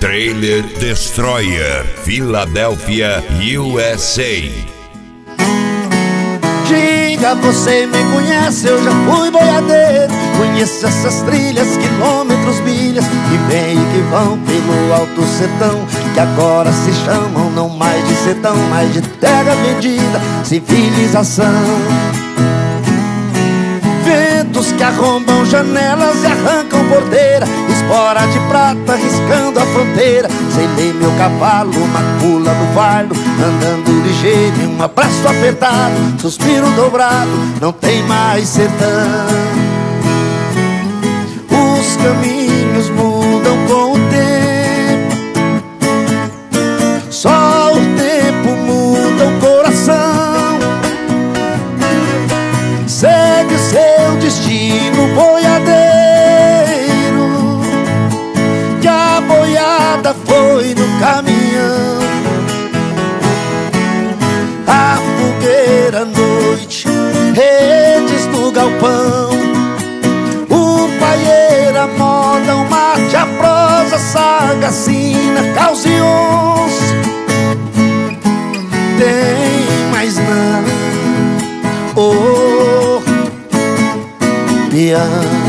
Trailer Destroyer, Filadélfia, USA. Diga, você me conhece, eu já fui boiadeiro. Conheço essas trilhas, quilômetros, milhas, que vêm e que vão pelo alto sertão, que agora se chamam não mais de sertão, mas de terra vendida, civilização. Ventos que arrombam janelas e arrancam porteira, espora de prata riscando a fronteira. Selei meu cavalo, uma pula no fardo, andando ligeiro e um abraço apertado, suspiro dobrado, não tem mais sertão. Os caminhos mudam com o tempo, só o tempo muda o coração. Segue o seu destino, boiadeiro, que a boiada foi no caminhão. A fogueira à noite, redes no galpão, o paieiro, a moda, o mate, a prosa, sagacina, causa e onça. Tem mais não, oh, piano.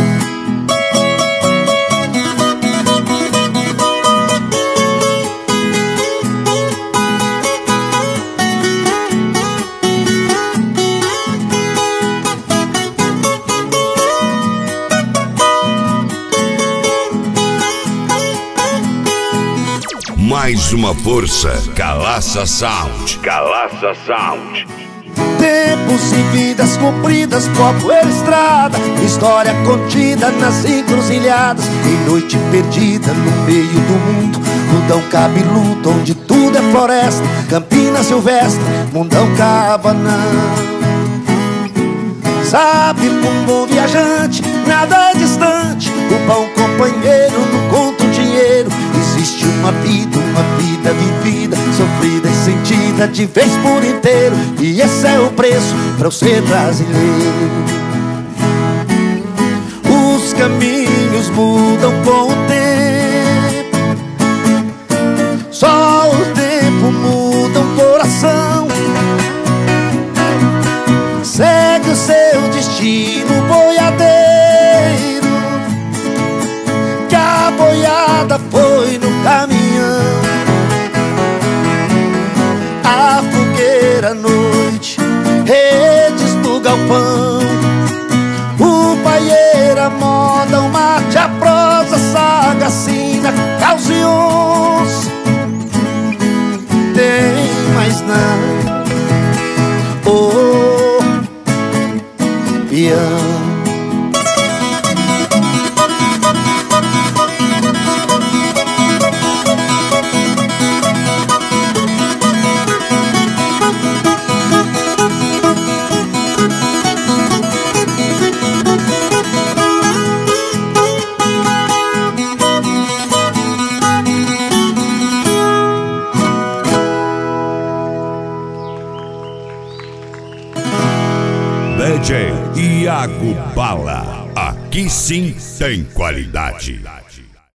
Mais uma força, Calaça Sound. Calaça Sound. Tempos e vidas cumpridas, poeira, estrada, história contida nas encruzilhadas. Em noite perdida no meio do mundo, mundão cabeludo onde tudo é floresta, campina silvestre, mundão cabanão. Sabe, um bom viajante, nada distante, o bom companheiro não conta o dinheiro. Existe uma vida vivida, sofrida e sentida de vez por inteiro, e esse é o preço pra eu ser brasileiro. Os caminhos mudam com o tempo, só o tempo muda o coração. Segue o seu destino, boiadeiro, que a boiada foi no caminhão. A fogueira à noite, redes no galpão, o paieiro, a moda, o mate, a prosa, sagacina, causa e onça. Tem mais não, oh, piano. DJ Iago Bala. Aqui sim tem qualidade.